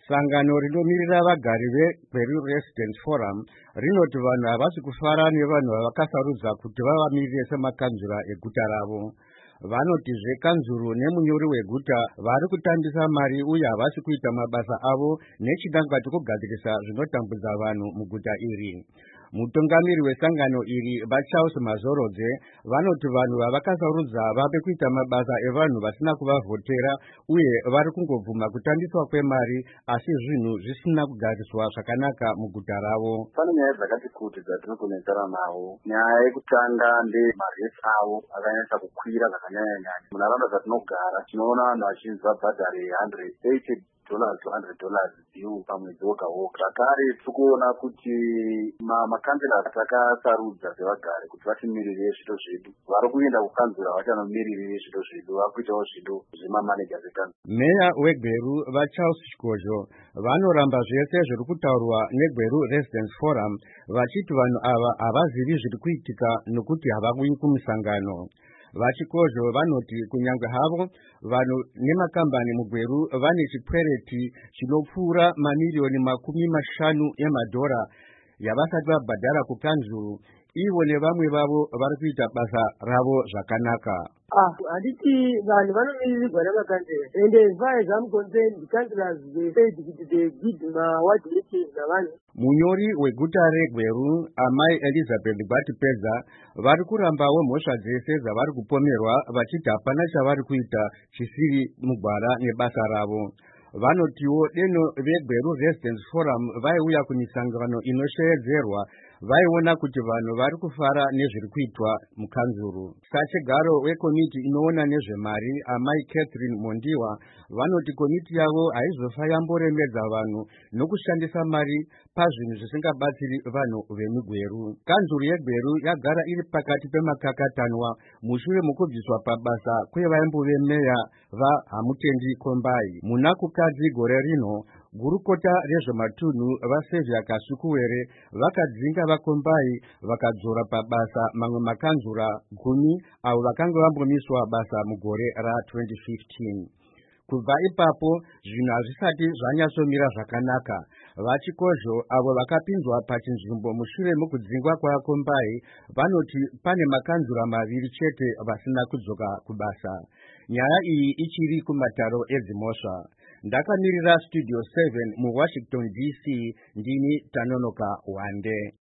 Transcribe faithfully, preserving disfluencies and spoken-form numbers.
Sangano rinomirira vagari veGweru Residents Forum rinoti vanhu havasi kufara nevanhu vavakasarudza kuti vavamirire semakanzura eguta ravo. Vanotizve kanzuru nemunyori weguta vari kutambisa mari uye havasi kuita mabasa avo nechidangwa chekugadzirisa zvinotambudza vanhu muguta iri. Mutungamiri wesangano iri vaCharles Mazorodze vanoti vanhu vavakasarudza vave kuita mabasa evanhu vasina kuvavhotera uye vari kungobvuma kutambiswa kwemari asi zvinhu zvisina kugariswa zvakanaka muguta ravo. Pane nyaya dzakati kuti dzatinokonekana nawo. Nyaya yekutanga ndemari avo akanyanya kukwira zvakanyanya-nyanya. Munharaunda dzatinogara tinoona vanhu vazhinji vabhadhare one hundred eighty dollars one hundred dollars due pamwedzi woga woga. Zvakare tikuona kuti makanzura atakasarudza sevagari kuti vatimirire zvito zvedu vari kuenda kukanzura vachanomirire zvito zvedu vakuitawo zvito zvemamanija ekanzura. Meya weGweru vaCharles Chikojo vanoramba zvese zviri kutaurwa neGweru Residents Forum vachiti vanhu ava havazivi zviri kuitika nokuti havabuyi kumusangano. VaChikojo vanoti kunyangwe havo vanhu nemakambani muGweru vane chikwereti chinopfuura mamiliyoni makumi mashanu emadhora yavasati vabhadhara kukanzuru, ivo nevamwe vavo vari kuita basa ravo zvakanaka. Ah, handiti vanhu vanomirirwa namakanzura. And as far as I'm concerned, the councillors, they said that they did what meetings navanhu. Munyori weguta reGweru Amai Elizabeth Gwatipedza vari kurambawo mhosva dzese dzavari kupomerwa vachiti hapana chavari kuita chisiri mugwara nebasa ravo. Vanotiwo deno veGweru Residents Forum vaiuya kumisangano inoshevedzerwa vaiona kuti vanhu vari kufara nezviri kuitwa mukanzuru. Sachigaro wekomiti inoona nezvemari Amai Catherine Mondiwa vanoti komiti yavo haizofa yamboremedza vanhu nokushandisa mari pazvinhu zvisingabatsiri vanhu vemuGweru. Kanzuru yeGweru yagara iri pakati pemakakatanwa mushure mokubviswa pabasa kwevaimbuve meya vaHamutendi Kombai. Muna kukadzi gore rino gurukota rezvematunhu vaSevia Kasukuwere vakadzinga vaKombai vakadzora pabasa mamwe makanzura gumi avo vakanga vambomiswa basa mugore ratwenty fifteen. Kubva ipapo zvinhu hazvisati zvanyatsomira zvakanaka. VaChikojo avo vakapinzwa pachinzvimbo mushure mokudzingwa kwaKombai vanoti pane makanzura maviri chete vasina kudzoka kubasa. Nyaya iyi ichiri kumataro edzimhosva. Ndakamirira Studio seven muWashington D C ndini Tanonoka Wande.